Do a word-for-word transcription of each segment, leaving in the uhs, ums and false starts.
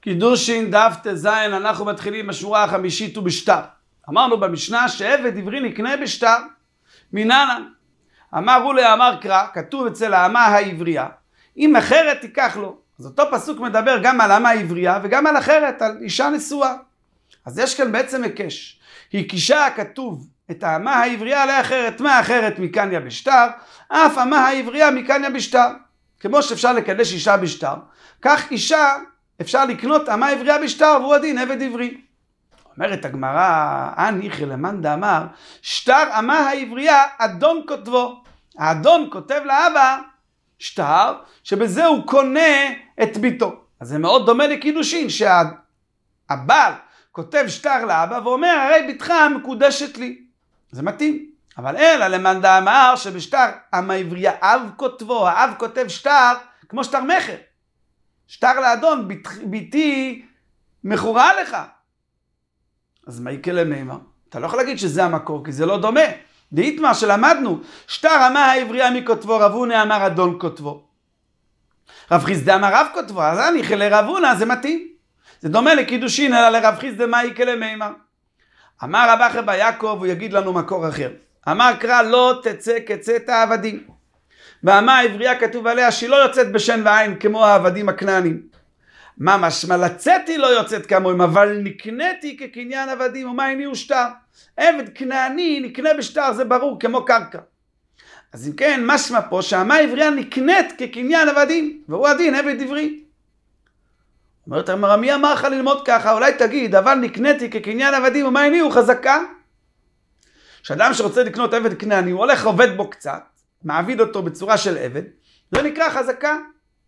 קידושין דף תזיין, אנחנו מתחילים בשורה החמישית ובשטר. אמרנו במשנה שעבד עברי נקנה בשטר. מנהלן, אמר אולי אמר קרא, כתוב אצל האמה העברייה, אם אחרת תיקח לו. אז אותו פסוק מדבר גם על האמה העברייה וגם על אחרת, על אישה נשואה. אז יש כאן בעצם הקש. הקישה כתוב את האמה העברייה לאחרת, מה אחרת מקניה בשטר, אף האמה העברייה מקניה בשטר. כמו שאפשר לקדש אישה בשטר, כך אישה אפשר לקנות אמה עברייה בשטר, והוא הדין עבד עברי. אומרת הגמרא, הניחא למאן דאמר, שטר אמה העברייה אדון כותבו. האדון כותב לאבא שטר, שבזה הוא קונה את ביתו. אז זה מאוד דומה לקידושין, שהבעל כותב שטר לאבא ואומר, הרי ביתך מקודשת לי. זה מתאים. אבל אלא למאן דאמר שבשטר אמה עברייה אב כותבו, האב כותב שטר כמו שטר מחר. שטר לאדון, ביתי מכורה לך. אז מה יקרה למימה? אתה לא יכול להגיד שזה המקור, כי זה לא דומה. דאיתמר שלמדנו, שטר אמה העברייה מכותבו, רב הונא אמר אדון כותבו. רב חיסדא אמר רב כותבו, אז אני לרב הונא זה מתאים. זה דומה לקידושין, אלא לרב חיסדא מה יקרה למימה? אמר רב אחא בר יעקב, הוא יגיד לנו מקור אחר. אמר קרא לא תצא כצאת העבדים. והאמה העברייה כתוב עליה שהיא לא יוצאת בשן ועין כמו העבדים הכנענים. מה משמע לצאתי לא יוצאת כמוהם, אבל נקניתי כקניין עבדים, ומה הניעו שטר? עבד כנעני נקנה בשטר, זה ברור, כמו קרקע. אז אם כן, משמע פה שהאמה העברייה נקנית כקניין עבדים, והוא הדין עבד עברי. אומרת אמר, מי אמר לך ללמוד ככה? אולי תגיד, אבל נקניתי כקניין עבדים, ומה הניעו? חזקה. שאדם שרוצה לקנות עבד כנעני, הוא הולך עובד בו קצת, מעביד אותו בצורה של עבד, זה נקרא חזקה.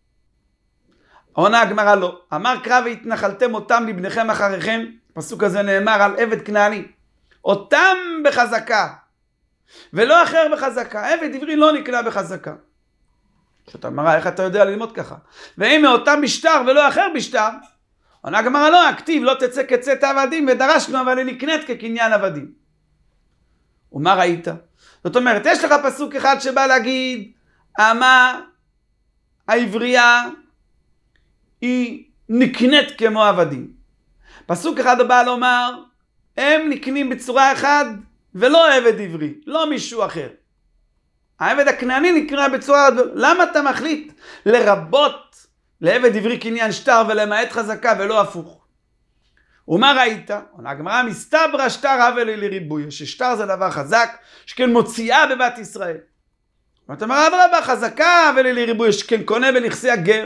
עונה הגמרא לא. אמר קרא והתנחלתם אותם לבניכם אחריכם, פסוק הזה נאמר על עבד כנעני. אותם בחזקה, ולא אחר בחזקה. עבד עברי לא נקנה בחזקה. שאתה אמרה, איך אתה יודע ללמוד ככה? ואם מאותם בשטר ולא אחר בשטר, עונה הגמרא לא, הכתיב לא תצא כצאת העבדים, ודרשנו אבל היא נקנית כקניין עבדים. ומה ראית? זאת אומרת, יש לך פסוק אחד שבא להגיד, האמה העברייה היא נקנית כמו עבדים. פסוק אחד בא לומר, הם נקנים בצורה אחת ולא עבד עברי, לא מישהו אחר. העבד הכנעני נקנה בצורה, למה אתה מחליט לרבות לעבד עברי קניין שטר ולמעט חזקה ולא הפוך? ומה ראית? עונה הגמרא, מסתברא שטר הווה לריבוי, ששטר זה דבר חזק, שכן מוציאה בבת ישראל. ואתה אומר, אדרבה, חזקה הווה לריבוי, שכן קונה בנכסי הגר.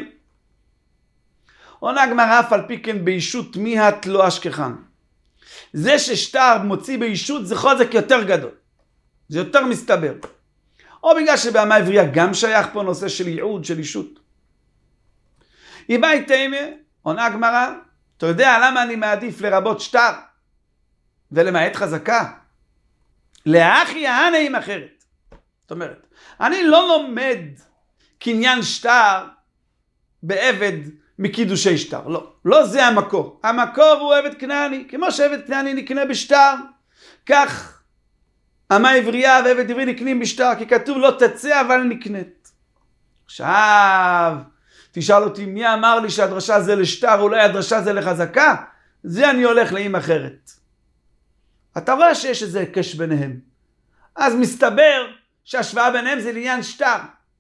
עונה הגמרא, אף על פי כן בישות מיהת לא אשכחן. זה ששטר מוציא בישות זה חוזק יותר גדול. זה יותר מסתבר. או בגלל שבאמה עברייה גם שייך פה נושא של ייעוד, של אישות. איבאי תימה, עונה הגמרא, אתה יודע למה אני מעדיף לרבות שטר ולמעט חזקה? לאחי ההנה עם אחרת. זאת אומרת, אני לא לומד קניין שטר בעבד מקידושי שטר. לא, לא זה המקור. המקור הוא עבד כנעני. כמו שעבד כנעני נקנה בשטר, כך אמה עברייה ועבד עברי נקנים בשטר, כי כתוב לא תצא אבל נקנית. עכשיו, תשאל אותי מי אמר לי שהדרשה זה לשטר, אולי הדרשה זה לחזקה? זה אני הולך לאם אחרת. אתה רואה שיש איזה קש ביניהם. אז מסתבר שהשוואה ביניהם זה לעניין שטר.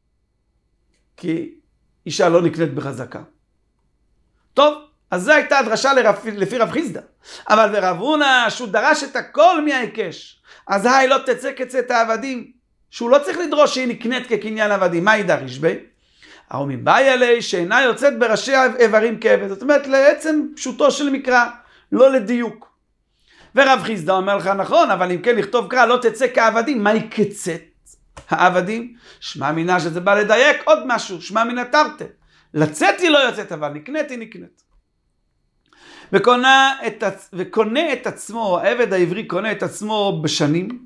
כי אישה לא נקנית בחזקה. טוב, אז זו הייתה הדרשה לרב, לפי רב חיסדא. אבל ברב הונא, שהוא דרש את הכל מההיקש, אז היי לא תצא כצאת העבדים, שהוא לא צריך לדרוש שהיא נקנית כקניין עבדים. מה ידריש בי? או מבאי עלי שאינה יוצאת בראשי איברים כעבד. זאת אומרת, לעצם פשוטו של מקרא, לא לדיוק. ורב חיסדא אומר לך, נכון, אבל אם כן לכתוב קרא, לא תצא כעבדים, מה יקצת העבדים? שמע מינה שזה בא לדייק עוד משהו, שמע מינה תרתי. לצאתי לא יוצאת, אבל נקניתי נקנית. וקונה את, וקונה את עצמו, העבד העברי קונה את עצמו בשנים.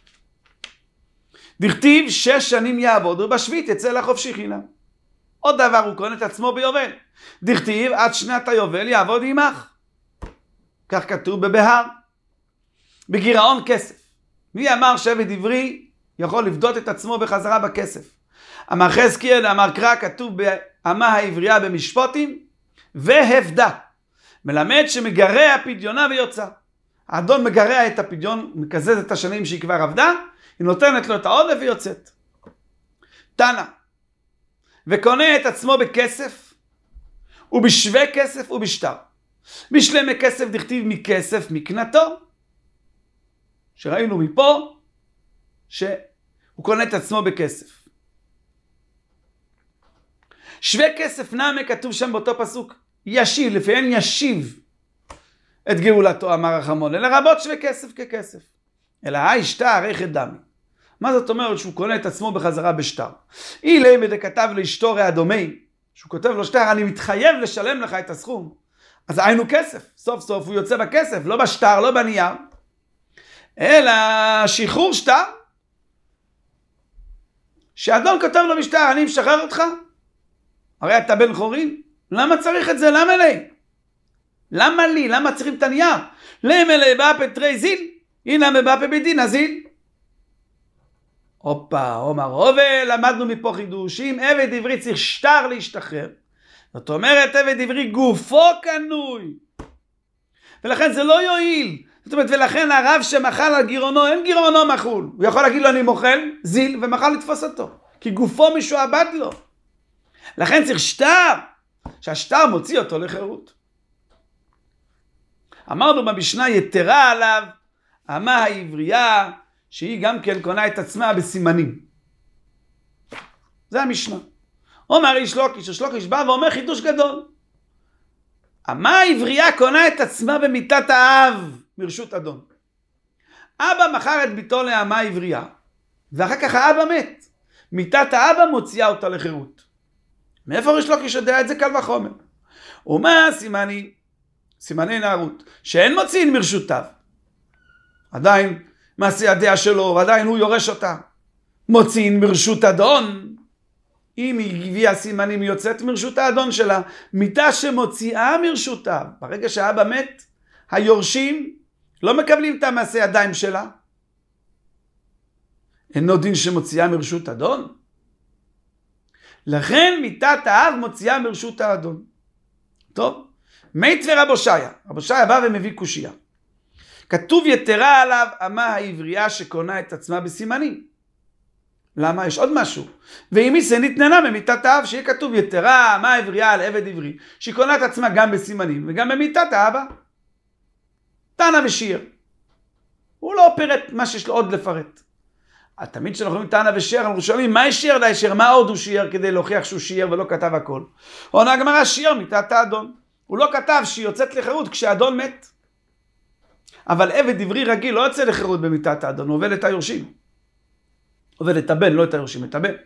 דכתיב שש שנים יעבוד, ובשביעית יצא לחופשי חינם. עוד דבר, הוא קונה את עצמו ביובל. דכתיב עד שנת היובל יעבוד עמך. כך כתוב בבהר. בגירעון כסף. מי אמר שעבד עברי יכול לבדות את עצמו בחזרה בכסף? אמר חזקיאל, אמר קרא, כתוב באמה העברייה במשפטים, והבדה. מלמד שמגרע פדיונה ויוצא. האדון מגרע את הפדיון, מקזז את השנים שהיא כבר עבדה, היא נותנת לו את העודף ויוצאת. תנא, וקונה את עצמו בכסף, ובשווה כסף ובשטר. בשלמי כסף דכתיב מכסף מקנתו, שראינו מפה שהוא קונה את עצמו בכסף. שווה כסף נמי כתוב שם באותו פסוק, ישיב, לפיהן ישיב את גאולתו אמר רחמון, לרבות שווה כסף ככסף. אלא היי שטר רכד דמי. מה זאת אומרת שהוא קונה את עצמו בחזרה בשטר? אילי מדכתב לאשתו רע דומי, שהוא כותב לו שטר, אני מתחייב לשלם לך את הסכום. אז היינו כסף, סוף סוף הוא יוצא בכסף, לא בשטר, לא בנייר, אלא שחרור שטר, שאדון כותב לו בשטר, אני משחרר אותך, הרי אתה בן חורין, למה צריך את זה? למה לי? למה לי? למה צריכים את הנייר? למה לי באפה תרי זיל? הנה מבאפה בדין הזיל. הופה, אומר הובה, למדנו מפה חידוש, אם עבד עברי צריך שטר להשתחרר, זאת אומרת עבד עברי גופו קנוי, ולכן זה לא יועיל. זאת אומרת, ולכן הרב שמחל על גירונו, אין גירונו מחול, הוא יכול להגיד לו אני מוחל זיל ומחל לתפוס אותו, כי גופו משועבד לו. לכן צריך שטר, שהשטר מוציא אותו לחירות. אמרנו במשנה יתרה עליו, אמה העברייה, שהיא גם כן קונה את עצמה בסימנים. זה המשנה. אומר איש לוקיש, איש לוקיש בא ואומר חידוש גדול. אמה העברייה קונה את עצמה במיטת האב מרשות אדון. אבא מכר את ביתו לאמה העברייה, ואחר כך האבא מת. מיטת האבא מוציאה אותה לחירות. מאיפה איש לוקיש יודע את זה? קל וחומר. ומה סימני? סימני נערות, שאין מוציאים מרשותיו. עדיין מעשי הדעה שלו, ועדיין הוא יורש אותה. מוציאים מרשות אדון. אם היא הביאה סימנים, היא יוצאת מרשות האדון שלה. מיטה שמוציאה מרשותה. ברגע שהאבא מת, היורשים לא מקבלים את המעשי ידיים שלה. אינו דין שמוציאה מרשות אדון. לכן מיטת האב מוציאה מרשות האדון. טוב, מית ורבו שיה. רבו שיה בא ומביא קושייה. כתוב יתרה עליו אמה העברייה שקונה את עצמה בסימנים. למה? יש עוד משהו. ואם היא סנית ננה במיטת האב, שיהיה כתוב יתרה אמה העברייה על עבד עברי, שהיא קונה את עצמה גם בסימנים וגם במיטת האבא. תנא ושיר. הוא לא פירט מה שיש לו עוד לפרט. תמיד כשאנחנו אומרים תנא ושיר, אנחנו שואלים מה יש שיר די שיר, מה עוד הוא שיר כדי להוכיח שהוא שיר ולא כתב הכל. עונה הגמרא שיר מיטת האדון. הוא לא כתב שהיא יוצאת לחירות כשהאדון מת. אבל עבד עברי רגיל לא יוצא לחירות במיטת האדון, הוא עובד את היורשים. עובד את הבן, לא את היורשים, את הבן.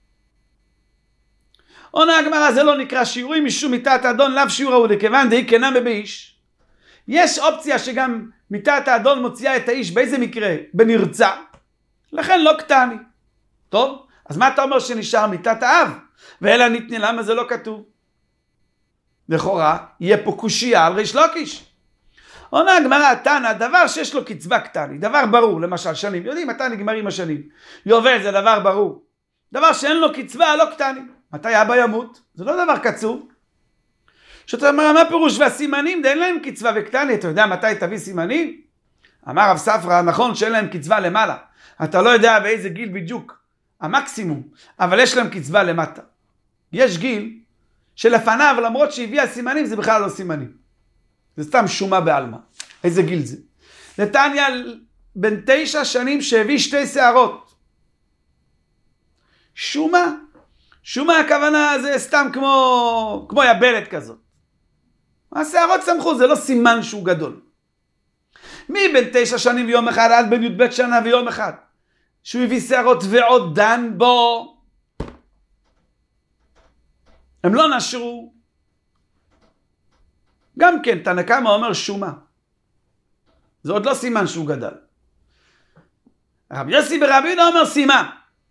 עונה הגמרא, זה לא נקרא שיעורים משום מיטת האדון, לאו שיעור ההוא לכיוון דהי כנמי באיש. יש אופציה שגם מיטת האדון מוציאה את האיש, באיזה מקרה? בנרצה. לכן לא קטני. טוב, אז מה אתה אומר שנשאר מיטת האב? ואלה ניתני, למה זה לא כתוב? לכאורה, יהיה פה קושייה על ריש לוקיש. עונה הגמרא, תנא, דבר שיש לו קצבה קטני, דבר ברור, למשל שנים, יודעים מתי נגמרים השנים, יובל זה דבר ברור, דבר שאין לו קצבה לא קטני, מתי אבא ימות? זה לא דבר קצוב. שאתה אומר, מה פירוש? והסימנים, אין להם קצבה וקטני, אתה יודע מתי תביא סימנים? אמר רב ספרא, נכון שאין להם קצבה למעלה, אתה לא יודע באיזה גיל בדיוק, המקסימום, אבל יש להם קצבה למטה. יש גיל שלפניו, למרות שהביאה סימנים, זה בכלל לא סימנים. זה סתם שומה בעלמה. איזה גיל זה? נתניה בן תשע שנים שהביא שתי שערות. שומה? שומה הכוונה זה סתם כמו, כמו יבלת כזאת. השערות צמחו, זה לא סימן שהוא גדול. מי בן תשע שנים ויום אחד עד בן י"ב שנה ויום אחד? שהוא הביא שערות ועוד דן בו. הם לא נשרו. גם כן, תנא קמא אומר שומה. זה עוד לא סימן שהוא גדל. רבי יוסי ברבי יהודה אומר סימן.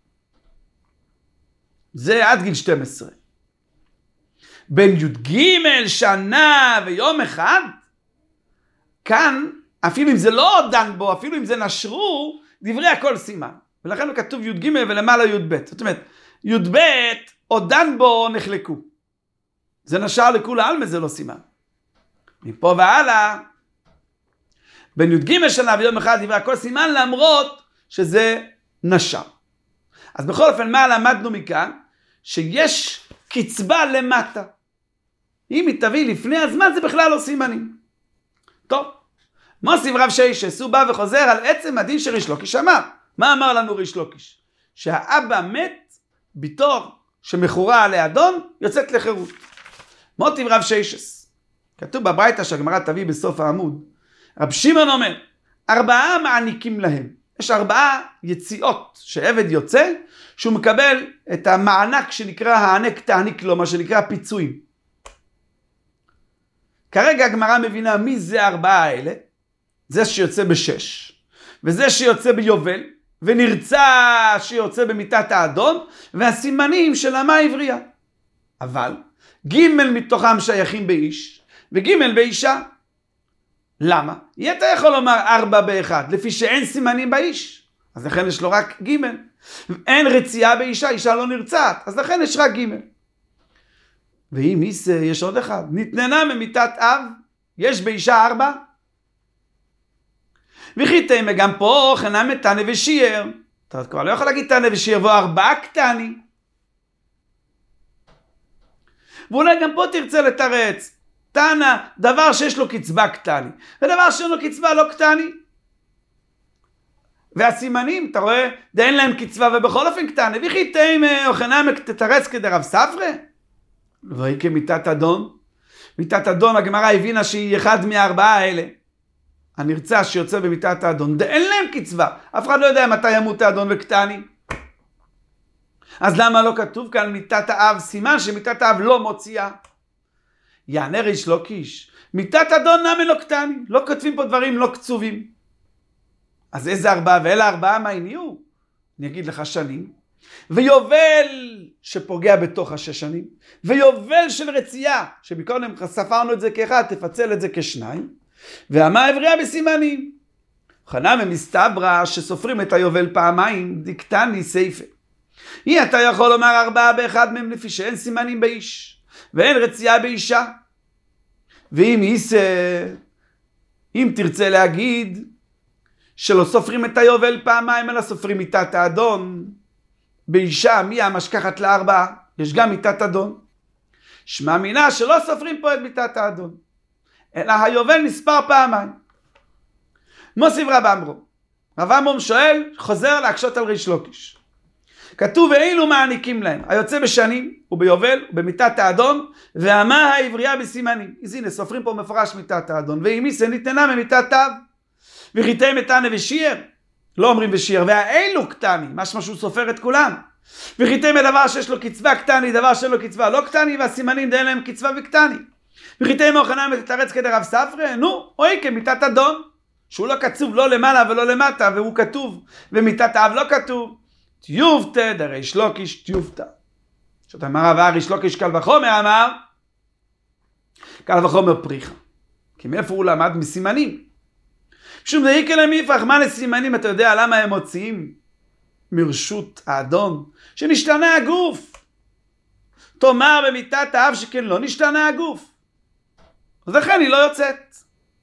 זה עד גיל שתים עשרה. בין י"ג שנה ויום אחד, כאן, אפילו אם זה לא דן בו, אפילו אם זה נשרו, דברי הכל סימן. ולכן כתוב י"ג ולמעלה י"ב. זאת אומרת, י"ב או דן בו נחלקו. זה נשר לכולה עלמא, זה לא סימן. מפה והלאה, בין י"ג שנה ויום אחד עברי הכל סימן, למרות שזה נשר. אז בכל אופן, מה למדנו מכאן? שיש קצבה למטה. אם היא תביא לפני הזמן, זה בכלל לא סימנים. טוב, מוסיף רב שיישס, הוא בא וחוזר על עצם הדין של ריש לוקיש אמר. מה אמר לנו ריש לוקיש? שהאבא מת, בתור שמכורה לאדון, יוצאת לחירות. מוסיף רב שיישס. כתוב בברייתא שהגמרא תביא בסוף העמוד. רב שמעון אומר, ארבעה מעניקים להם. יש ארבעה יציאות שעבד יוצא, שהוא מקבל את המענק שנקרא הענק תעניק לו, מה שנקרא פיצויים. כרגע הגמרא מבינה מי זה הארבעה האלה. זה שיוצא בשש, וזה שיוצא ביובל, ונרצה שיוצא במיטת האדון, והסימנים של אמה עברייה. אבל ג' מתוכם שייכים באיש, וג' באישה. למה? יהיה אתה יכול לומר ארבע באחד, לפי שאין סימנים באיש. אז לכן יש לו רק ג'. אין רצייה באישה, אישה לא נרצעת, אז לכן יש רק ג'. ואם איסה, יש עוד אחד. נתננה ממיטת אב, יש באישה ארבע. וכי תימא גם פה חנם תנא ושיער. אתה כבר לא יכול להגיד תנא ושיער, בוא ארבעה קטני. ואולי גם פה תרצה לתרץ. תנא, דבר שיש לו קצבה קטני. ודבר שאין לו קצבה לא קטני. והסימנים, אתה רואה, אין להם קצבה ובכל אופן קטני. וכי תימא או חנם תתרץ כדרב ספרא. והיא כמיטת אדון. מיטת אדון, הגמרא הבינה שהיא אחד מהארבעה האלה. הנרצה שיוצא במיטת האדון, אין להם קצבה. אף אחד לא יודע מתי ימות האדון וקטני. אז למה לא כתוב כאן מיטת האב? סימן שמיטת האב לא מוציאה. יענה ריש לוקיש, מיטת אדון נמי לא קטני. לא כותבים פה דברים לא קצובים. אז איזה ארבעה? ואלה ארבעה מה יהיו? אני אגיד לך שנים. ויובל שפוגע בתוך השש שנים. ויובל של רצייה, שבקודם ספרנו את זה כאחד, תפצל את זה כשניים. והמה עברייה בסימנים. חנם מסתברא שסופרים את היובל פעמיים, דקטני סייפה. היא אתה יכול לומר ארבעה באחד מהם לפי שאין סימנים באיש, ואין רצייה באישה. ואם איסה, אם תרצה להגיד שלא סופרים את היובל פעמיים, אלא סופרים מיטת האדון, באישה מי המשכחת לארבעה? יש גם מיטת אדון. שמע מינה שלא סופרים פה את מיטת האדון, אלא היובל נספר פעמיים. מוסיף רב עמרם. רב עמרם שואל, חוזר להקשות על ריש לוקיש. כתוב ואילו מעניקים להם, היוצא בשנים וביובל ובמיטת האדון, והמה העברייה בסימנים. אז הנה סופרים פה מפורש מיטת האדון. ואם איסה ניתנה ממיטת אב, וחיתי מתנה ושיער, לא אומרים ושיער, והאילו קטני, משמע שהוא סופר את כולם. וחיתי מדבר שיש לו קצבה קטני, דבר שאין לו קצבה לא קטני, והסימנים די להם קצבה וקטני. וחיתי מאוחניים תתרץ כדרב ספרא, נו, אוי כמיטת אדון, שהוא לא כתוב לא למעלה ולא למטה, והוא כתוב, ומיטת האב לא כתוב, תיובתא דריש לוקיש תיובתא. שאתה אמר רבה ריש לוקיש קל וחומר אמר, קל וחומר פריחה. כי מאיפה הוא למד? מסימנים. משום דאיקא למיפח, מה לסימנים? אתה יודע למה הם מוציאים מרשות האדון? שנשתנה הגוף. תאמר במיטת האב שכן לא נשתנה הגוף. אז לכן היא לא יוצאת.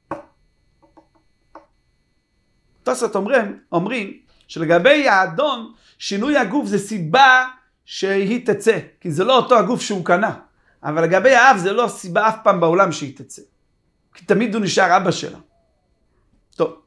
תוספות אומרים, אומרים שלגבי האדון, שינוי הגוף זה סיבה שהיא תצא. כי זה לא אותו הגוף שהוא קנה. אבל לגבי האב זה לא סיבה אף פעם בעולם שהיא תצא. כי תמיד הוא נשאר אבא שלה. טוב.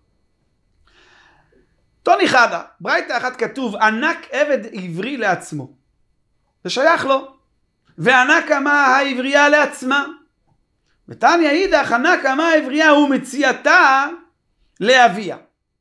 תוני חדה, ברייתא אחת כתוב, ענק עבד עברי לעצמו. זה שייך לו. וענק אמה העברייה לעצמה. ותניא אידך, ענק אמה העברייה ומציאתה לאביה.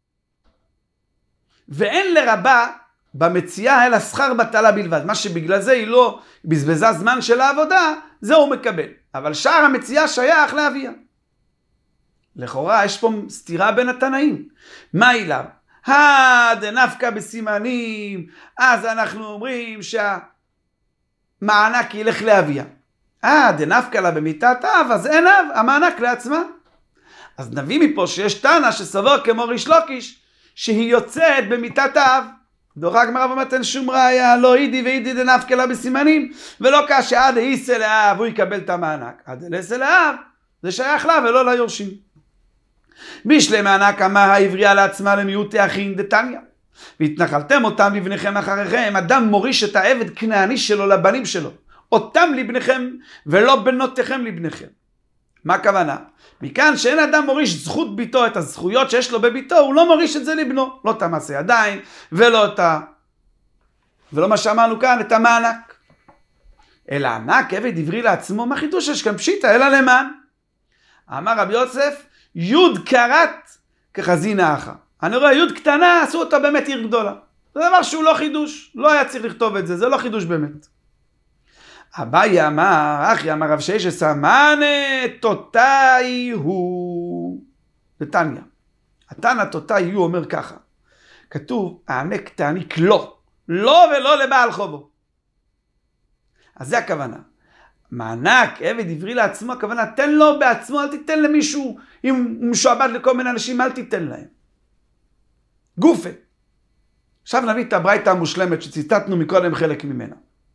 ואין לרבה במציאה אלא שכר בטלה בלבד. מה שבגלל זה היא לא בזבזה זמן של העבודה, זה הוא מקבל. אבל שאר המציאה שייך לאביה. לכאורה יש פה סתירה בין התנאים. מה אליו? דנפקא בסימנים, אז אנחנו אומרים שהמענק ילך לאביה. אה, דנפקא לה במיטת אב, אז אין אב, המענק לעצמה. אז נביא מפה שיש תנא שסבור כמו ריש לוקיש, שהיא יוצאת במיטת האב. דוחה הגמרא ואומרת אין שום ראיה, לא אידי ואידי דנפקא לה בסימנים, ולא כאשר עד איסא לאב הוא יקבל את המענק. עד איסא לאב, זה שייך לה ולא ליורשים. בישלי מענק אמר העברייה לעצמה למיעוטי אחים דתניא. והתנחלתם אותם לבניכם אחריכם. אדם מוריש את העבד כנעני שלו לבנים שלו. אותם לבניכם ולא בנותיכם לבניכם. מה הכוונה? מכאן שאין אדם מוריש זכות ביתו, את הזכויות שיש לו בביתו, הוא לא מוריש את זה לבנו. לא את המעשה ידיים ולא את ה... ולא מה שאמרנו כאן, את המענק. אלא ענק עבד עברי לעצמו, מה חידוש יש כאן פשיטה, אלא למען. אמר רבי יוסף, יוד קרת כחזינה אחת. אני רואה יוד קטנה, עשו אותה באמת עיר גדולה. זה דבר שהוא לא חידוש, לא היה צריך לכתוב את זה, זה לא חידוש באמת. אביי אמר, אחי אמר רב ששת, מנה תותאי הוא. דתניא. התנא תותאי הוא אומר ככה. כתוב, הענק תעניק לא. לא ולא לבעל חובו. אז זה הכוונה. מענק, עבד עברי לעצמו, הכוונה, תן לו בעצמו, אל תיתן למישהו, אם הוא משועבד לכל מיני אנשים, אל תיתן להם. גופה. עכשיו נביא את הברייתא המושלמת שציטטנו מקודם חלק ממנה.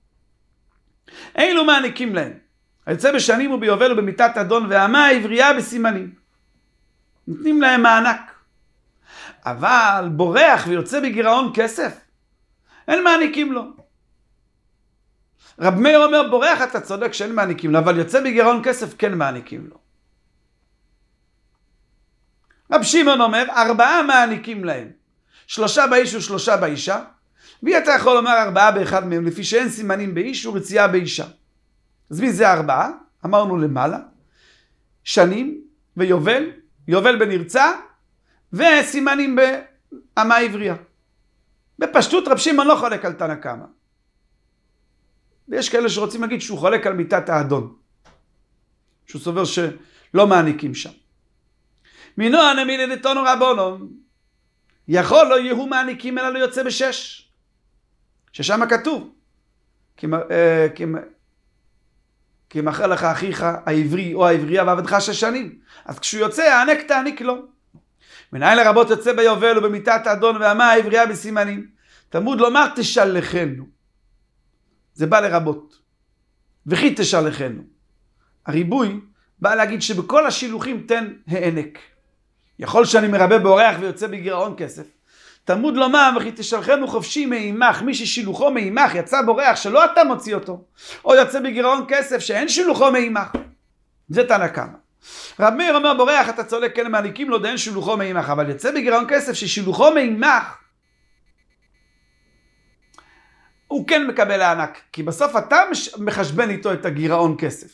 אילו מעניקים להם. היוצא בשנים וביובל ובמיתת אדון והמה העברייה בסימנים. נותנים להם מענק. אבל בורח ויוצא בגירעון כסף. אין מעניקים לו. רב מאיר אומר, בורח אתה צודק שאין מעניקים לו, אבל יוצא בגירעון כסף כן מעניקים לו. רב שמעון אומר, ארבעה מעניקים להם. שלושה באיש ושלושה באישה. ואתה יכול לומר ארבעה באחד מהם, לפי שאין סימנים באיש ורצייה באישה. אז מי זה ארבעה? אמרנו למעלה. שנים ויובל, יובל בנרצה, וסימנים באמה עברייה. בפשטות רב שמעון לא חולק על תנא קמא. ויש כאלה שרוצים להגיד שהוא חולק על מיתת האדון. שהוא סובר שלא מעניקים שם. מינו הנמיני דתנו רבונון. יכול לא יהיו מעניקים אלא לא יוצא בשש. ששם כתוב. כי מאחר לך אחיך העברי או העברייה ועבדך שש שנים. אז כשהוא יוצא הענק תעניק לו. מנהל לרבות יוצא ביובל ובמיתת האדון והמה העברייה בסימנים. תלמוד לומר תשלחנו. זה בא לרבות. וכי תשלחנו. הריבוי בא להגיד שבכל השילוחים תן הענק. יכול שאני מרבה באורח ויוצא בגירעון כסף. תלמוד לומר וכי תשלחנו חופשי מאימך. מי ששילוחו מאימך יצא באורח שלא אתה מוציא אותו. או יוצא בגירעון כסף שאין שילוחו מאימך. זה תנא קמא. רב מאיר אומר בורח אתה צודק כן מעניקים לו דאין שילוחו מאימך. אבל יוצא בגירעון כסף ששילוחו מאימך. הוא כן מקבל הענק, כי בסוף אתה מחשבן איתו את הגירעון כסף.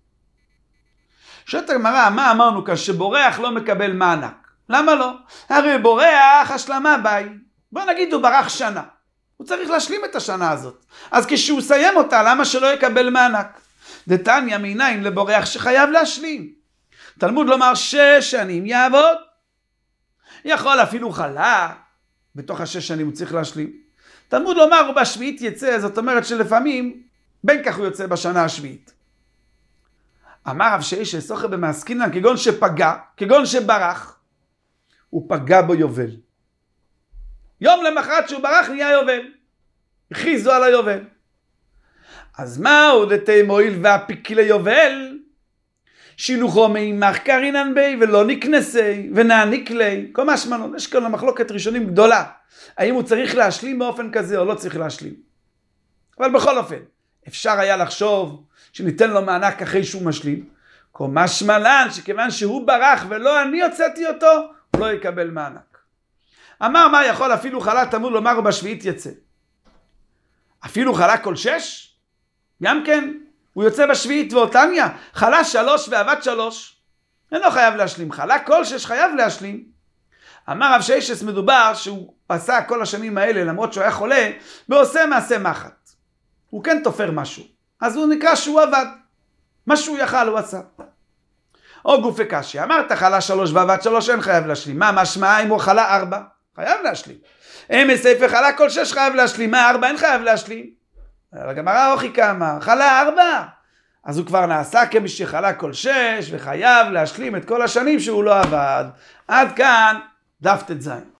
שואלת הגמרא, מה אמרנו כאן? שבורח לא מקבל מענק. למה לא? הרי בורח השלמה ביי. בוא נגיד הוא ברח שנה. הוא צריך להשלים את השנה הזאת. אז כשהוא סיים אותה, למה שלא יקבל מענק? דתניא מניין לבורח שחייב להשלים. תלמוד לומר שש שנים יעבוד. יכול אפילו חלה. בתוך השש שנים הוא צריך להשלים. תלמוד לומר הוא בשביעית יצא, זאת אומרת שלפעמים בין כך הוא יוצא בשנה השביעית. אמר רב ששת סוחר במעסקינן כגון שפגע, כגון שברח, הוא פגע בו יובל. יום למחרת שהוא ברח נהיה יובל. הכריזו על היובל. אז מהו דתי מועיל והפיקי ליובל? שילוחו מאימך קרינן בי ולא נקנסי ונעניק לי. כל מה שמנו, יש כאן מחלוקת ראשונים גדולה. האם הוא צריך להשלים באופן כזה או לא צריך להשלים. אבל בכל אופן, אפשר היה לחשוב שניתן לו מענק אחרי שהוא משלים. כל משמע לן שכיוון שהוא ברח ולא אני הוצאתי אותו, הוא לא יקבל מענק. אמר מה יכול אפילו חלה תמוד לומר בשביעית יצא. אפילו חלה כל שש? גם כן. הוא יוצא בשביעית ואותניה, חלה שלוש ועבד שלוש. אינו חייב להשלים. חלה כל שש חייב להשלים. אמר רב ששת מדובר שהוא עשה כל השנים האלה, למרות שהוא היה חולה, ועושה מעשה מחט. הוא כן תופר משהו. אז הוא נקרא שהוא עבד. מה שהוא יכל הוא עשה. או גופי קשי. אמרת חלה שלוש ועבד שלוש, אין חייב להשלים. מה משמע אם הוא חלה ארבע? חייב להשלים. אמס ספר חלה כל שש חייב להשלים. מה ארבע? אין חייב להשלים. הגמרא הוכי כמה, חלה ארבע. אז הוא כבר נעשה כמי שחלה כל שש, וחייב להשלים את כל השנים שהוא לא עבד. עד כאן דף ט"ז.